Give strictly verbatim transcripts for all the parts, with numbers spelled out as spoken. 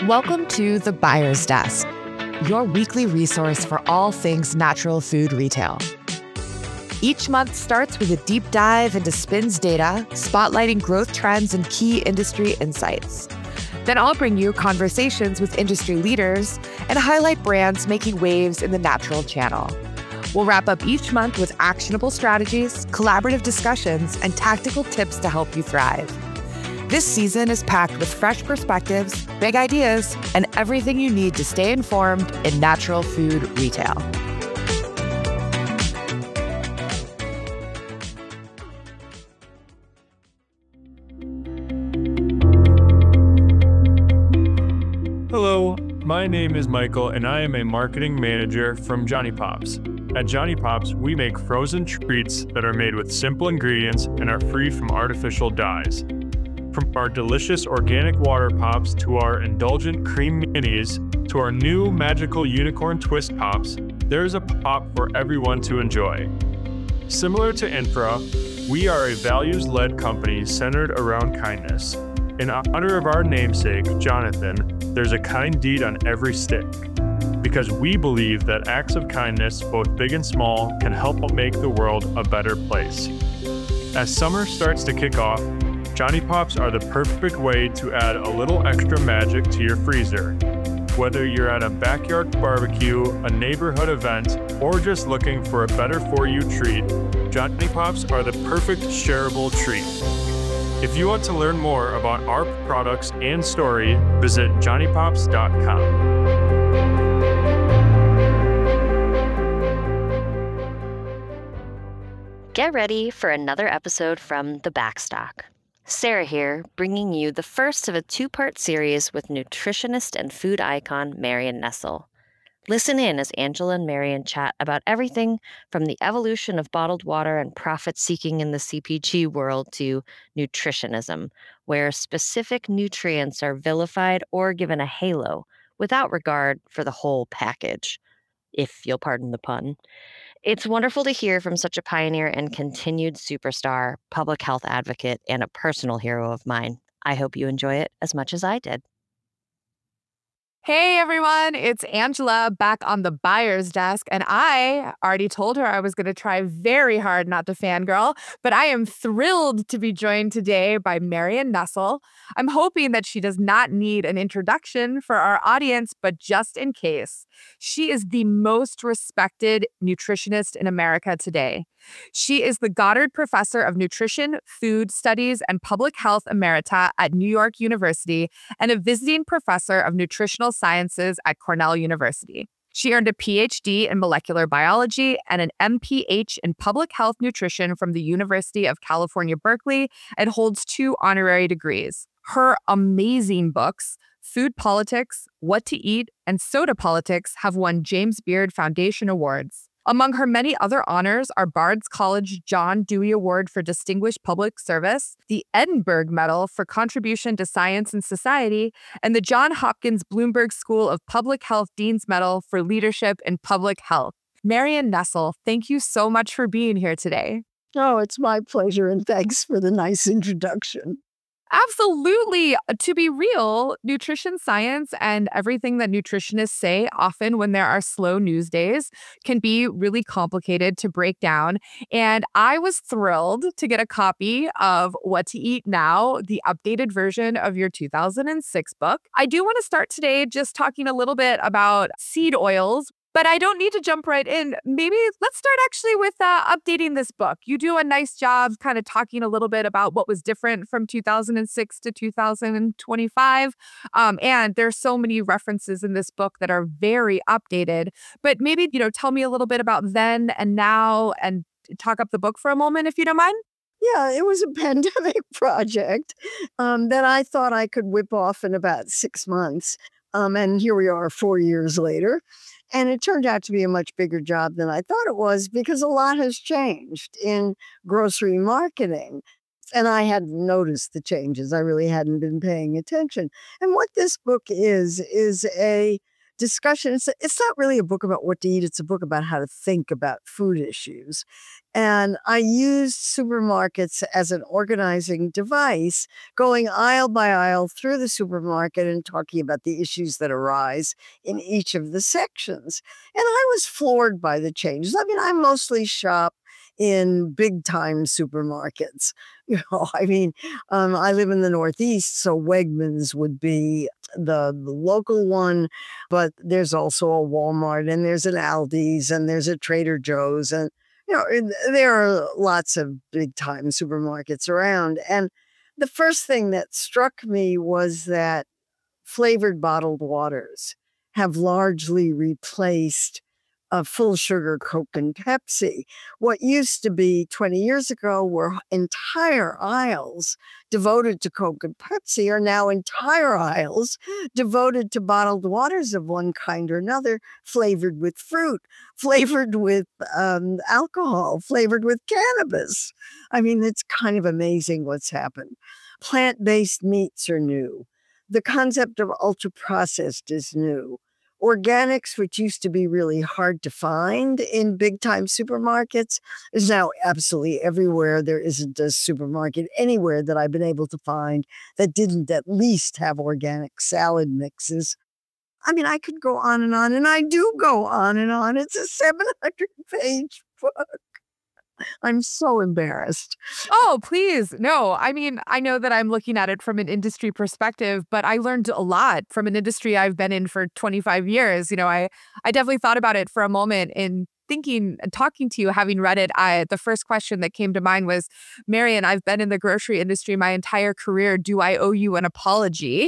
Welcome to The Buyer's Desk, your weekly resource for all things natural food retail. Each month starts with a deep dive into SPINS data, spotlighting growth trends and key industry insights. Then I'll bring you conversations with industry leaders and highlight brands making waves in the natural channel. We'll wrap up each month with actionable strategies, collaborative discussions, and tactical tips to help you thrive. This season is packed with fresh perspectives, big ideas, and everything you need to stay informed in natural food retail. Hello, my name is Michael, and I am a marketing manager from Johnny Pops. At Johnny Pops, we make frozen treats that are made with simple ingredients and are free from artificial dyes. From our delicious organic water pops to our indulgent cream minis to our new magical unicorn twist pops, there's a pop for everyone to enjoy. Similar to Infra, we are a values-led company centered around kindness. In honor of our namesake, Jonathan, there's a kind deed on every stick. Because we believe that acts of kindness, both big and small, can help make the world a better place. As summer starts to kick off, Johnny Pops are the perfect way to add a little extra magic to your freezer. Whether you're at a backyard barbecue, a neighborhood event, or just looking for a better-for-you treat, Johnny Pops are the perfect shareable treat. If you want to learn more about our products and story, visit johnny pops dot com. Get ready for another episode from The Backstock. Sarah here, bringing you the first of a two-part series with nutritionist and food icon Marion Nestle. Listen in as Angela and Marion chat about everything from the evolution of bottled water and profit-seeking in the C P G world to nutritionism, where specific nutrients are vilified or given a halo without regard for the whole package, if you'll pardon the pun. It's wonderful to hear from such a pioneer and continued superstar, public health advocate, and a personal hero of mine. I hope you enjoy it as much as I did. Hey everyone, it's Angela back on the Buyer's Desk, and I already told her I was going to try very hard not to fangirl, but I am thrilled to be joined today by Marion Nestle. I'm hoping that she does not need an introduction for our audience, but just in case, she is the most respected nutritionist in America today. She is the Goddard Professor of Nutrition, Food Studies, and Public Health Emerita at New York University and a visiting professor of nutritional sciences at Cornell University. She earned a P H D in molecular biology and an M P H in public health nutrition from the University of California, Berkeley, and holds two honorary degrees. Her amazing books, Food Politics, What to Eat, and Soda Politics, have won James Beard Foundation Awards. Among her many other honors are Bard's College John Dewey Award for Distinguished Public Service, the Edinburgh Medal for Contribution to Science and Society, and the John Hopkins Bloomberg School of Public Health Dean's Medal for Leadership in Public Health. Marion Nestle, thank you so much for being here today. Oh, it's my pleasure, and thanks for the nice introduction. Absolutely. To be real, nutrition science and everything that nutritionists say often when there are slow news days can be really complicated to break down. And I was thrilled to get a copy of What to Eat Now, the updated version of your two thousand six book. I do want to start today just talking a little bit about seed oils. But I don't need to jump right in. Maybe let's start actually with uh, updating this book. You do a nice job kind of talking a little bit about what was different from two thousand six to two thousand twenty-five. Um, and there's so many references in this book that are very updated. But maybe, you know, tell me a little bit about then and now and talk up the book for a moment, if you don't mind. Yeah, it was a pandemic project um, that I thought I could whip off in about six months. Um, and here we are four years later. And it turned out to be a much bigger job than I thought it was because a lot has changed in grocery marketing. And I hadn't noticed the changes. I really hadn't been paying attention. And what this book is, is a discussion. It's, it's not really a book about what to eat. It's a book about how to think about food issues. And I used supermarkets as an organizing device, going aisle by aisle through the supermarket and talking about the issues that arise in each of the sections. And I was floored by the changes. I mean, I mostly shop in big time supermarkets. You know, I mean, um, I live in the Northeast, so Wegmans would be the, the local one, but there's also a Walmart and there's an Aldi's and there's a Trader Joe's, and you know, and there are lots of big time supermarkets around. And the first thing that struck me was that flavored bottled waters have largely replaced uh, full sugar Coke and Pepsi. What used to be twenty years ago were entire aisles devoted to Coke and Pepsi are now entire aisles devoted to bottled waters of one kind or another, flavored with fruit, flavored with um, alcohol, flavored with cannabis. I mean, it's kind of amazing what's happened. Plant-based meats are new. The concept of ultra-processed is new. Organics, which used to be really hard to find in big-time supermarkets, is now absolutely everywhere. There isn't a supermarket anywhere that I've been able to find that didn't at least have organic salad mixes. I mean, I could go on and on, and I do go on and on. It's a seven hundred page book. I'm so embarrassed. Oh, please. No, I mean, I know that I'm looking at it from an industry perspective, but I learned a lot from an industry I've been in for twenty-five years. You know, I, I definitely thought about it for a moment in thinking and talking to you, having read it. I, the first question that came to mind was, Marian, I've been in the grocery industry my entire career. Do I owe you an apology?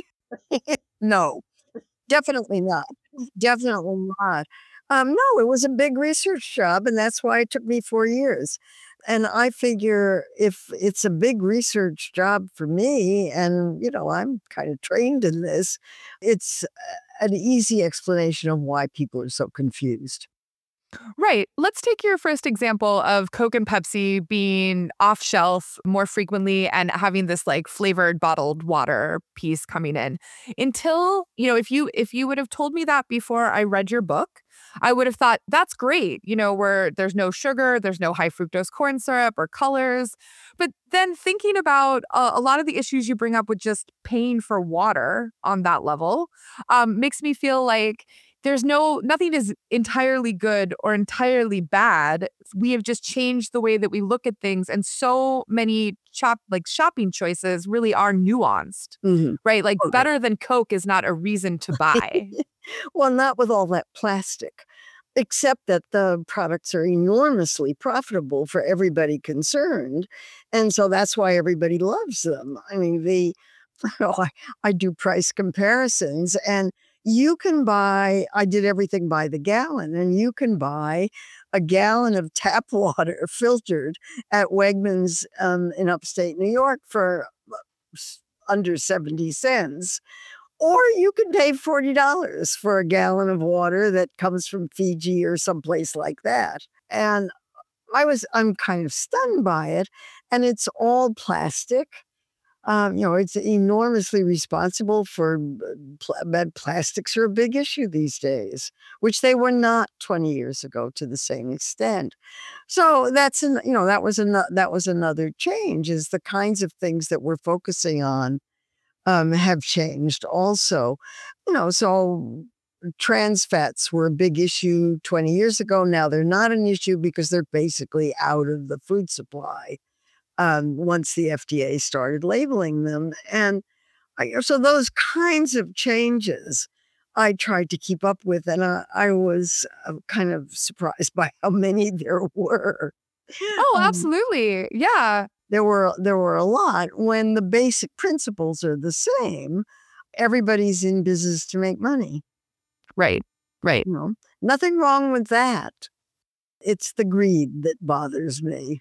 No, definitely not. Definitely not. Um, no, it was a big research job, and that's why it took me four years. And I figure if it's a big research job for me, and, you know, I'm kind of trained in this, it's an easy explanation of why people are so confused. Right. Let's take your first example of Coke and Pepsi being off shelf more frequently and having this like flavored bottled water piece coming in. Until, you know, if you if you would have told me that before I read your book, I would have thought that's great, you know, where there's no sugar, there's no high fructose corn syrup or colors. But then thinking about uh, a lot of the issues you bring up with just paying for water on that level um, makes me feel like there's no, nothing is entirely good or entirely bad. We have just changed the way that we look at things. And so many shop, like shopping choices really are nuanced, Mhm. right? Like Okay. better than Coke is not a reason to buy. Well, not with all that plastic, except that the products are enormously profitable for everybody concerned. And so that's why everybody loves them. I mean, the oh, I, I do price comparisons, and you can buy, I did everything by the gallon, and you can buy a gallon of tap water filtered at Wegmans um, in upstate New York for uh, s- under seventy cents. Or you can pay forty dollars for a gallon of water that comes from Fiji or someplace like that. And I was, I'm kind of stunned by it. And it's all plastic. Um, you know, it's enormously responsible for uh, pl- bad plastics are a big issue these days, which they were not twenty years ago to the same extent. So that's an, you know, that was an, that was another change, is the kinds of things that we're focusing on um, have changed also. You know, so trans fats were a big issue twenty years ago. Now they're not an issue because they're basically out of the food supply um, once the F D A started labeling them. And I, so those kinds of changes I tried to keep up with, and I, I was uh, kind of surprised by how many there were. Oh, Um, absolutely. Yeah. there were there were a lot when the basic principles are the same. Everybody's in business to make money. Right. Right. You know, nothing wrong with that. It's the greed that bothers me.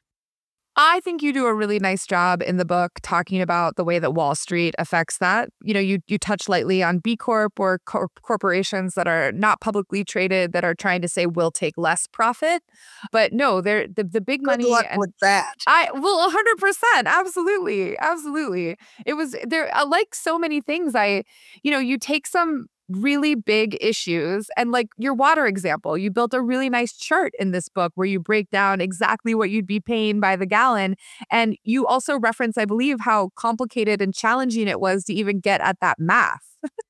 I think you do a really nice job in the book talking about the way that Wall Street affects that. You know, you you touch lightly on B Corp or cor- corporations that are not publicly traded that are trying to say we'll take less profit. But no, they're the, the big Good money luck and with that. I well, one hundred percent. Absolutely. Absolutely. It was there uh, like so many things I, you know, you take some really big issues. And like your water example, you built a really nice chart in this book where you break down exactly what you'd be paying by the gallon. And you also reference, I believe, how complicated and challenging it was to even get at that math.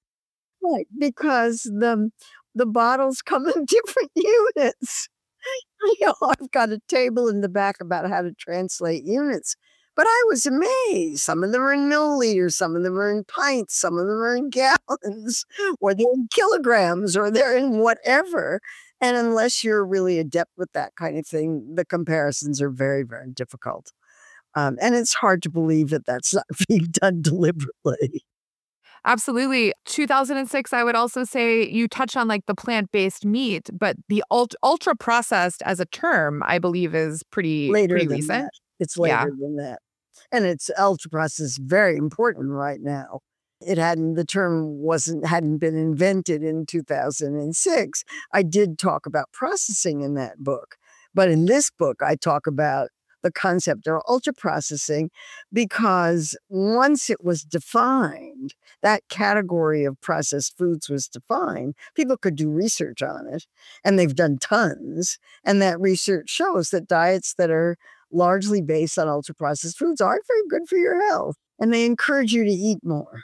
Right, because the the bottles come in different units. You know, I've got a table in the back about how to translate units, but I was amazed. Some of them are in milliliters, some of them are in pints, some of them are in gallons, or they're in kilograms, or they're in whatever. And unless you're really adept with that kind of thing, the comparisons are very, very difficult. Um, and it's hard to believe that that's not being done deliberately. Absolutely. two thousand six, I would also say you touch on like the plant-based meat, but the ult- ultra processed as a term, I believe is pretty Later pretty than that. recent. It's Yeah. later than that. And it's ultra processed is very important right now. It hadn't the term wasn't hadn't been invented in two thousand six. I did talk about processing in that book. But in this book, I talk about the concept of ultra processing because once it was defined, that category of processed foods was defined, people could do research on it, and they've done tons. And that research shows that diets that are largely based on ultra processed foods aren't very good for your health, and they encourage you to eat more.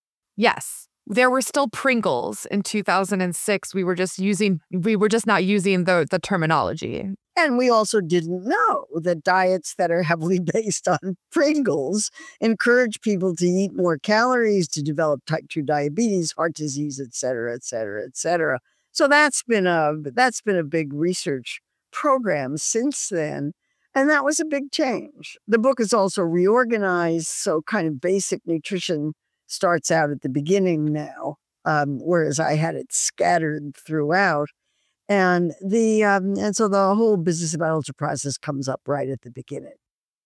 Yes. There were still Pringles in two thousand six. We were just using we were just not using the the terminology. And we also didn't know that diets that are heavily based on Pringles encourage people to eat more calories, to develop type two diabetes, heart disease, et cetera, et cetera, et cetera. So that's been a that's been a big research program since then. And that was a big change. The book is also reorganized, so kind of basic nutrition starts out at the beginning now, um, whereas I had it scattered throughout. And the um, and so the whole business about ultra processed comes up right at the beginning.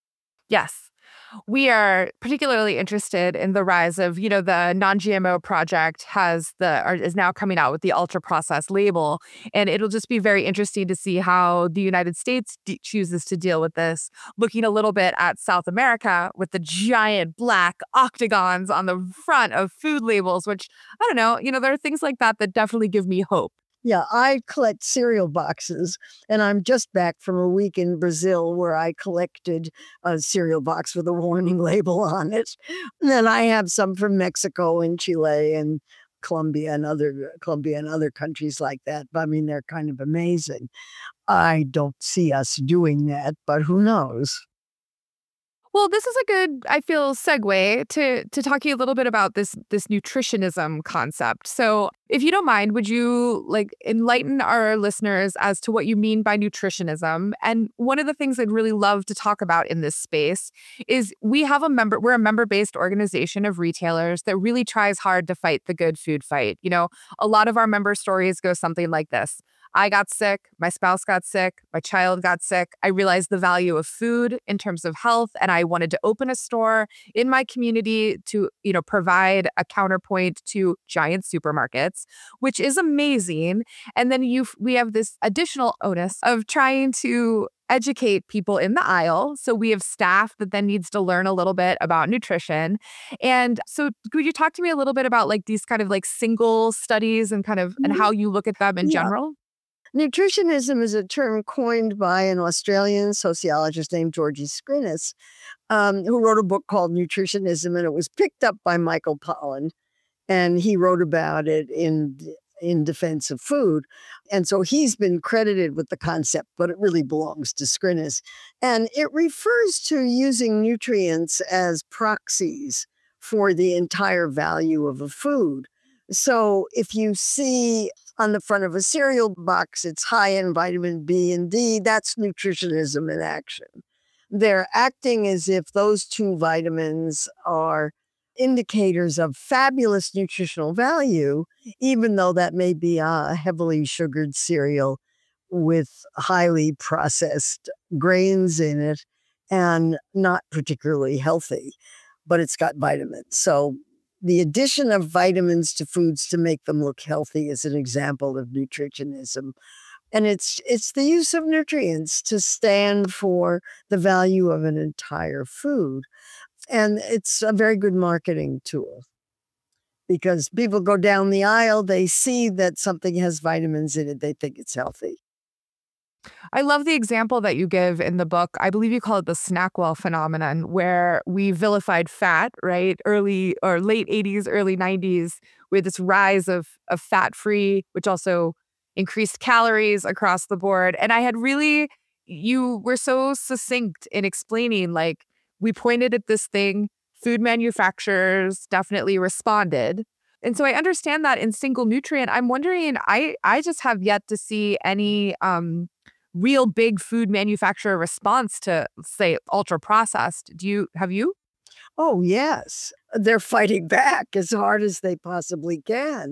Yes. We are particularly interested in the rise of, you know, the non-G M O project has the or is now coming out with the ultra processed label. And it'll just be very interesting to see how the United States d- chooses to deal with this, looking a little bit at South America with the giant black octagons on the front of food labels, which I don't know, you know, there are things like that that definitely give me hope. Yeah, I collect cereal boxes, and I'm just back from a week in Brazil where I collected a cereal box with a warning label on it. And then I have some from Mexico and Chile and Colombia and other Colombia and other countries like that. I mean, they're kind of amazing. I don't see us doing that, but who knows? Well, this is a good, I feel, segue to to talking a little bit about this this nutritionism concept. So, if you don't mind, would you like enlighten our listeners as to what you mean by nutritionism? And one of the things I'd really love to talk about in this space is we have a member, we're a member-based organization of retailers that really tries hard to fight the good food fight. You know, a lot of our member stories go something like this. I got sick, my spouse got sick, my child got sick. I realized the value of food in terms of health, and I wanted to open a store in my community to, you know, provide a counterpoint to giant supermarkets, which is amazing. And then you we have this additional onus of trying to educate people in the aisle. So we have staff that then needs to learn a little bit about nutrition. And so could you talk to me a little bit about like these kind of like single studies and kind of and Mhm. how you look at them in Yeah. general? Nutritionism is a term coined by an Australian sociologist named Georgie Scrinis, um, who wrote a book called Nutritionism, and it was picked up by Michael Pollan, and he wrote about it in in defense of food. And so he's been credited with the concept, but it really belongs to Scrinis. And it refers to using nutrients as proxies for the entire value of a food. So if you see on the front of a cereal box, it's high in vitamin B and D, that's nutritionism in action. They're acting as if those two vitamins are indicators of fabulous nutritional value, even though that may be a heavily sugared cereal with highly processed grains in it and not particularly healthy, but it's got vitamins. So the addition of vitamins to foods to make them look healthy is an example of nutritionism. And it's it's the use of nutrients to stand for the value of an entire food. And it's a very good marketing tool. because people go down the aisle, they see that something has vitamins in it, they think it's healthy. I love the example that you give in the book. I believe you call it the Snackwell phenomenon, where we vilified fat, right? Early or late eighties, early nineties, with this rise of, of fat-free, which also increased calories across the board. And I had really, you were so succinct in explaining, like, we pointed at this thing, food manufacturers definitely responded. And so I understand that in single nutrient. I'm wondering, I I just have yet to see any um real big food manufacturer response to, say, ultra processed. Do you have you? Oh, yes. They're fighting back as hard as they possibly can.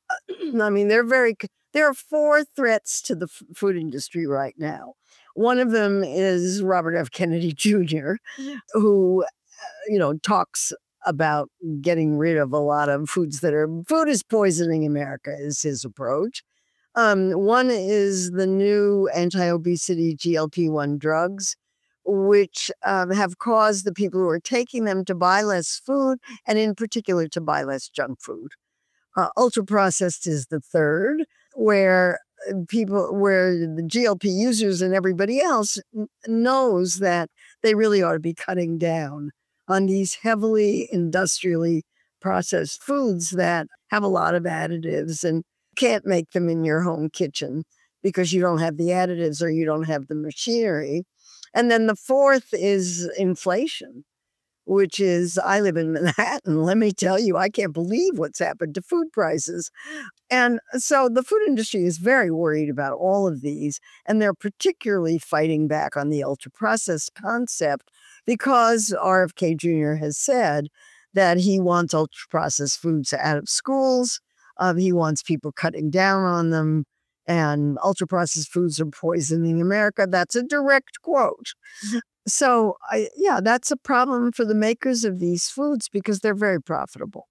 I mean, they're very, c- there are four threats to the f- food industry right now. One of them is Robert F. Kennedy Junior, who, you know, talks about getting rid of a lot of foods that are, food is poisoning America, is his approach. Um, one is the new anti-obesity G L P one drugs, which um, have caused the people who are taking them to buy less food, and in particular to buy less junk food. Uh, ultra processed is the third, where uh, people, where the G L P users and everybody else n- knows that they really ought to be cutting down on these heavily industrially processed foods that have a lot of additives and can't make them in your home kitchen because you don't have the additives or you don't have the machinery. And then the fourth is inflation, which is, I live in Manhattan. Let me tell you, I can't believe what's happened to food prices. And so the food industry is very worried about all of these, and they're particularly fighting back on the ultra processed concept because R F K Junior has said that he wants ultra processed foods out of schools. Um, he wants people cutting down on them, and ultra processed foods are poisoning America. That's a direct quote. So, I, yeah, that's a problem for the makers of these foods because they're very profitable.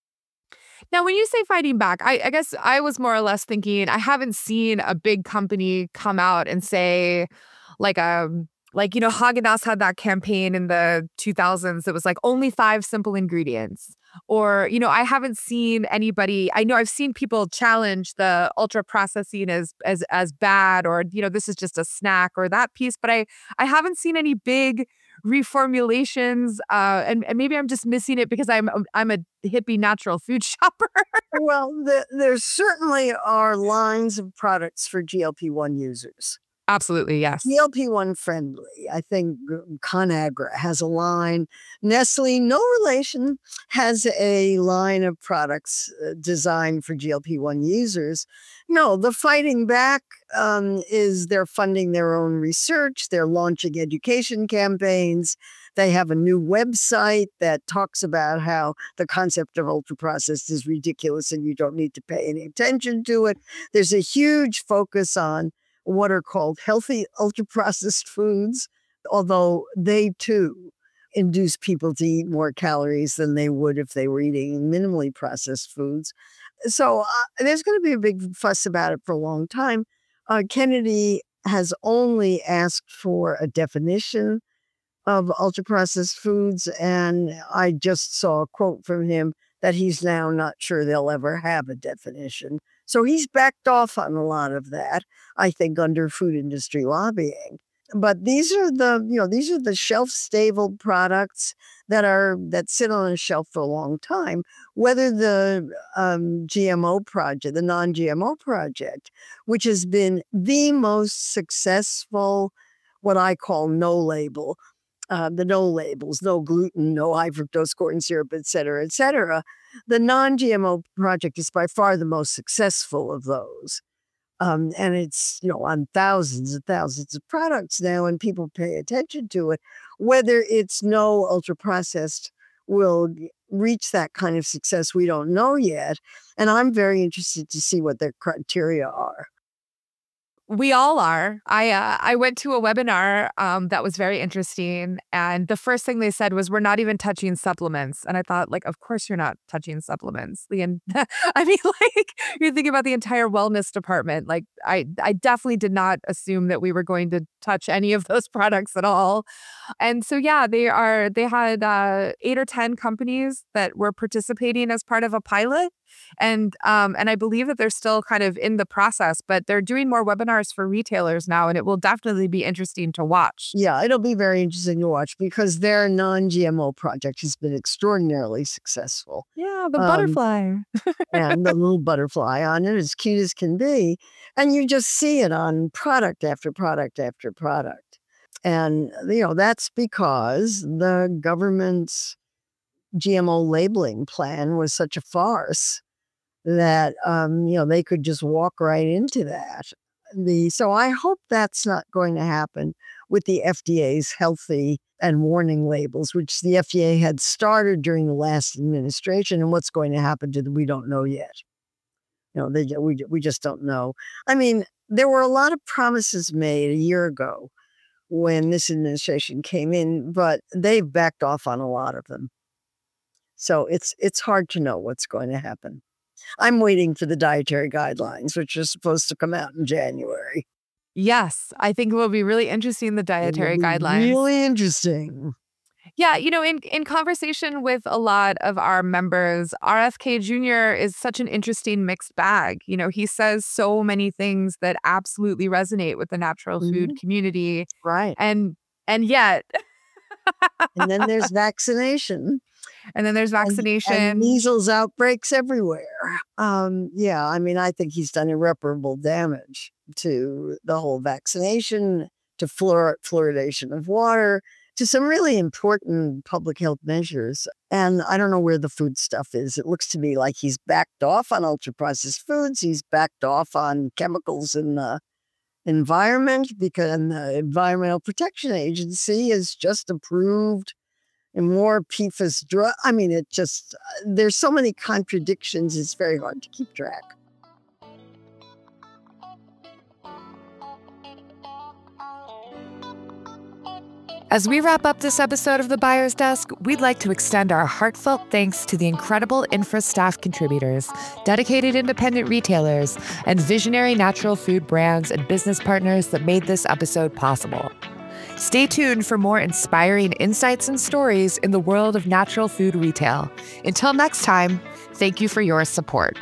Now, when you say fighting back, I, I guess I was more or less thinking I haven't seen a big company come out and say, like, um, like you know, Haagen-Dazs had that campaign in the two thousands that was like only five simple ingredients. Or, you know, I haven't seen anybody. I know I've seen people challenge the ultra processing as as as bad, or you know, this is just a snack or that piece. But I I haven't seen any big reformulations, uh, and, and maybe I'm just missing it because I'm I'm a hippie natural food shopper. Well, the, there certainly are lines of products for G L P one users. Absolutely, yes. G L P one friendly. I think uh, ConAgra has a line. Nestle, no relation, has a line of products uh, designed for G L P one users. No, the fighting back um, is they're funding their own research, they're launching education campaigns. They have a new website that talks about how the concept of ultra processed is ridiculous and you don't need to pay any attention to it. There's a huge focus on what are called healthy ultra processed foods, although they too induce people to eat more calories than they would if they were eating minimally processed foods. So uh, there's going to be a big fuss about it for a long time. Uh, Kennedy has only asked for a definition of ultra processed foods, and I just saw a quote from him that he's now not sure they'll ever have a definition. So he's backed off on a lot of that, I think, under food industry lobbying. But these are the, you know, these are the shelf stable products that are that sit on a shelf for a long time. Whether the um, G M O project, the non G M O project, which has been the most successful, what I call no label, uh, the no labels, no gluten, no high fructose corn syrup, et cetera, et cetera. The non-G M O project is by far the most successful of those. Um, and it's, you know, on thousands and thousands of products now, and people pay attention to it. Whether it's no ultra processed will g- reach that kind of success, we don't know yet. And I'm very interested to see what their criteria are. We all are. I uh, I went to a webinar um, that was very interesting, and the first thing they said was, "We're not even touching supplements." And I thought, like, of course you're not touching supplements. The en- I mean, like, you're thinking about the entire wellness department. Like, I I definitely did not assume that we were going to touch any of those products at all. And so, yeah, they are. They had uh, eight or ten companies that were participating as part of a pilot. And um, and I believe that they're still kind of in the process, but they're doing more webinars for retailers now, and it will definitely be interesting to watch. Yeah, it'll be very interesting to watch because their non-G M O project has been extraordinarily successful. Yeah, the Um, butterfly. and the little butterfly on it, as cute as can be. And you just see it on product after product after product. And, you know, that's because the government's G M O labeling plan was such a farce that, um, you know, they could just walk right into that. The So I hope that's not going to happen with the F D A's healthy and warning labels, which the F D A had started during the last administration. And what's going to happen to them, we don't know yet. You know, they, we, we just don't know. I mean, there were a lot of promises made a year ago when this administration came in, but they've backed off on a lot of them. So it's it's hard to know what's going to happen. I'm waiting for the dietary guidelines, which are supposed to come out in January. Yes, I think it will be really interesting, the dietary guidelines. Really interesting. Yeah, you know, in, in conversation with a lot of our members, R F K Junior is such an interesting mixed bag. You know, he says so many things that absolutely resonate with the natural food Mhm. community. Right. And and yet, And then there's vaccination. and then there's And- vaccination. And measles outbreaks everywhere. Um, yeah, I mean, I think he's done irreparable damage to the whole vaccination, to fluor- fluoridation of water, to some really important public health measures. And I don't know where the food stuff is. It looks to me like he's backed off on ultra processed foods. He's backed off on chemicals in the environment because and the Environmental Protection Agency has just approved and more P F A S drug. I mean, it just, there's so many contradictions, it's very hard to keep track. As we wrap up this episode of The Buyer's Desk, we'd like to extend our heartfelt thanks to the incredible Infra staff contributors, dedicated independent retailers, and visionary natural food brands and business partners that made this episode possible. Stay tuned for more inspiring insights and stories in the world of natural food retail. Until next time, thank you for your support.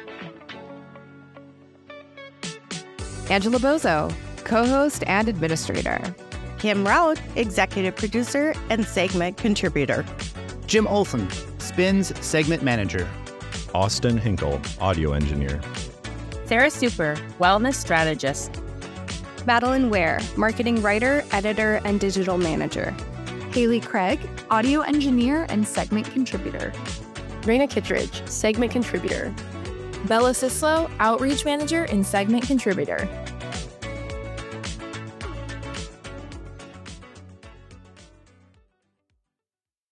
Angela Bozo, co-host and administrator. Kim Raut, executive producer and segment contributor. Jim Olson, Spins segment manager. Austin Hinkle, audio engineer. Sarah Super, wellness strategist. Madeline Ware, marketing writer, editor, and digital manager. Haley Craig, audio engineer and segment contributor. Raina Kittredge, segment contributor. Bella Sislo, outreach manager and segment contributor.